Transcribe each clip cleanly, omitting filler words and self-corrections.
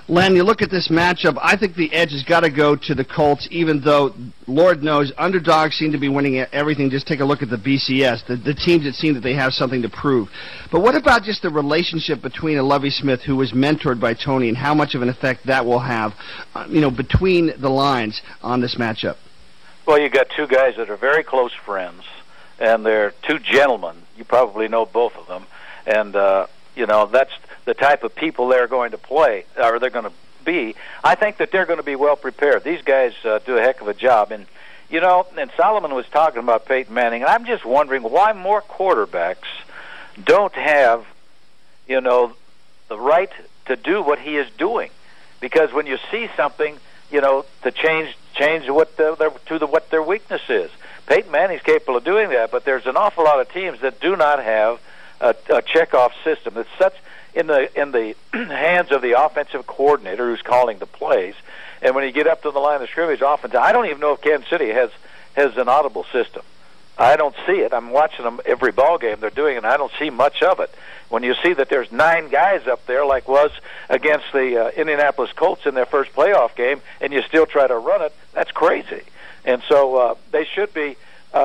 Len, you look at this matchup, I think the edge has got to go to the Colts, even though, Lord knows, underdogs seem to be winning everything. Just take a look at the BCS, the teams that seem that they have something to prove. But what about just the relationship between a Lovie Smith, who was mentored by Tony, and how much of an effect that will have, between the lines on this matchup? Well, you got two guys that are very close friends, and they're two gentlemen. You probably know both of them. And, that's the type of people they're going to play, or they're going to be. I think that they're going to be well prepared. These guys do a heck of a job. And, and Solomon was talking about Peyton Manning, and I'm just wondering why more quarterbacks don't have, the right to do what he is doing. Because when you see something, to change what their weakness is. Peyton Manning's capable of doing that, but there's an awful lot of teams that do not have a checkoff system. It's such in the hands of the offensive coordinator who's calling the plays. And when you get up to the line of scrimmage, often I don't even know if Kansas City has an audible system. I don't see it. I'm watching them every ball game they're doing, and I don't see much of it. When you see that there's 9 guys up there, like was against the Indianapolis Colts in their first playoff game, and you still try to run it, that's crazy. And so they should be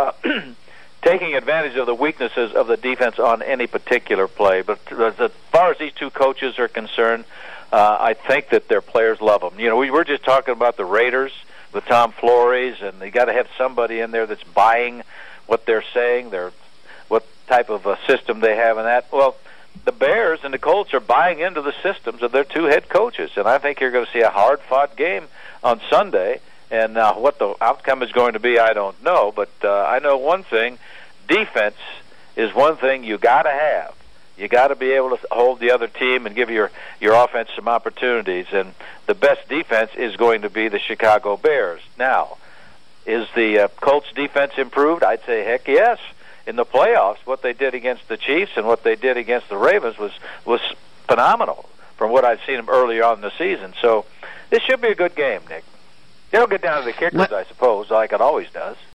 taking advantage of the weaknesses of the defense on any particular play. But as far as these two coaches are concerned, I think that their players love them. We were just talking about the Raiders with Tom Flores, and they got to have somebody in there that's buying what they're saying, what type of a system they have in that. Well, the Bears and the Colts are buying into the systems of their two head coaches, and I think you're going to see a hard-fought game on Sunday. And what the outcome is going to be, I don't know. But I know one thing: defense is one thing you got to have. You got to be able to hold the other team and give your offense some opportunities. And the best defense is going to be the Chicago Bears. Now, is the Colts defense improved? I'd say heck yes. In the playoffs, what they did against the Chiefs and what they did against the Ravens was phenomenal from what I've seen them early on in the season. So this should be a good game, Nick. It'll get down to the kickers, I suppose, like it always does.